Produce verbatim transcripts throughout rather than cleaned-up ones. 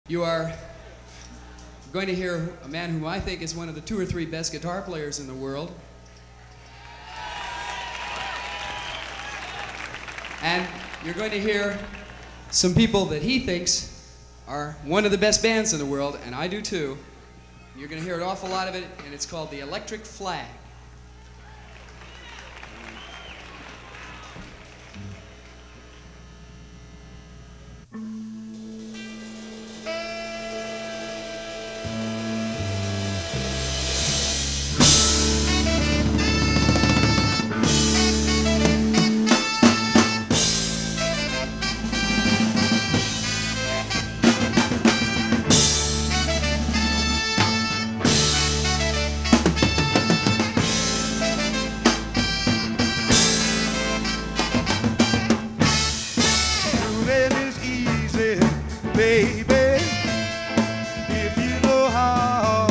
You are going to hear a man whom I think is one of the two or three best guitar players in the world. And you're going to hear some people that he thinks are one of the best bands in the world, and I do too. You're going to hear an awful lot of it, and it's called the Electric Flag. Baby, if you know how,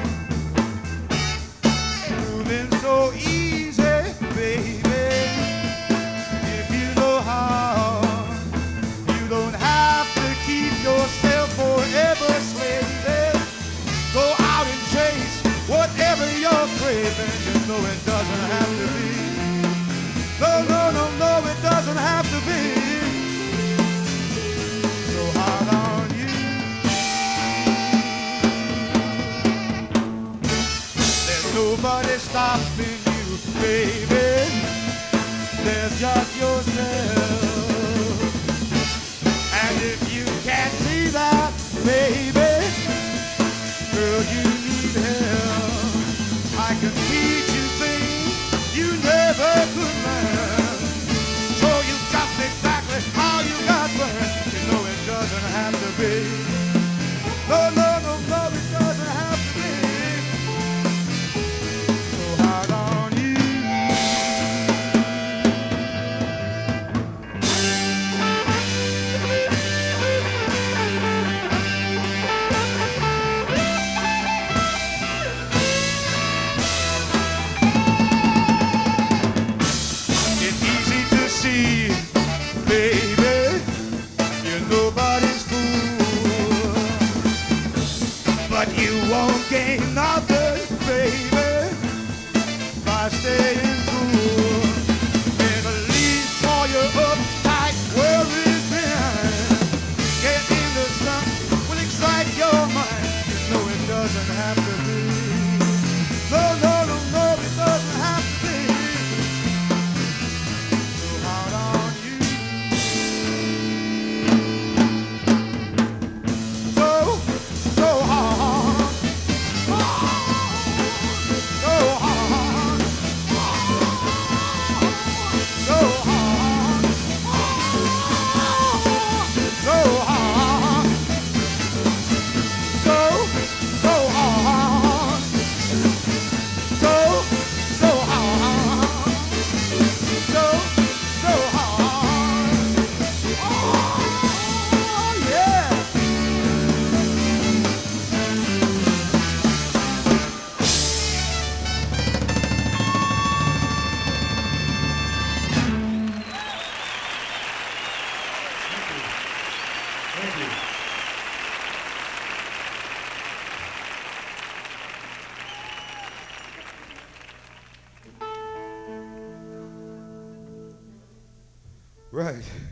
moving so easy, baby, if you know how, you don't have to keep yourself forever slave. Go out and chase whatever you're craving. You know it doesn't have to be. No, no, no, no, it doesn't have to be. Nobody's stopping you, baby. There's just yourself. And if you can't see that, baby, girl, you need help. I can teach you things you never could learn. Show you just exactly how you got burned. You know it doesn't have to be. No, no, no, no, it doesn't have to be. Baby, you're nobody's fool, but you won't gain nothing, baby, by staying cool. And leave all your uptight worries behind. Get in the sun will excite your mind. You know it doesn't have to be. No, no, no, no, it doesn't have to be. So hard on you. Thank you. Right.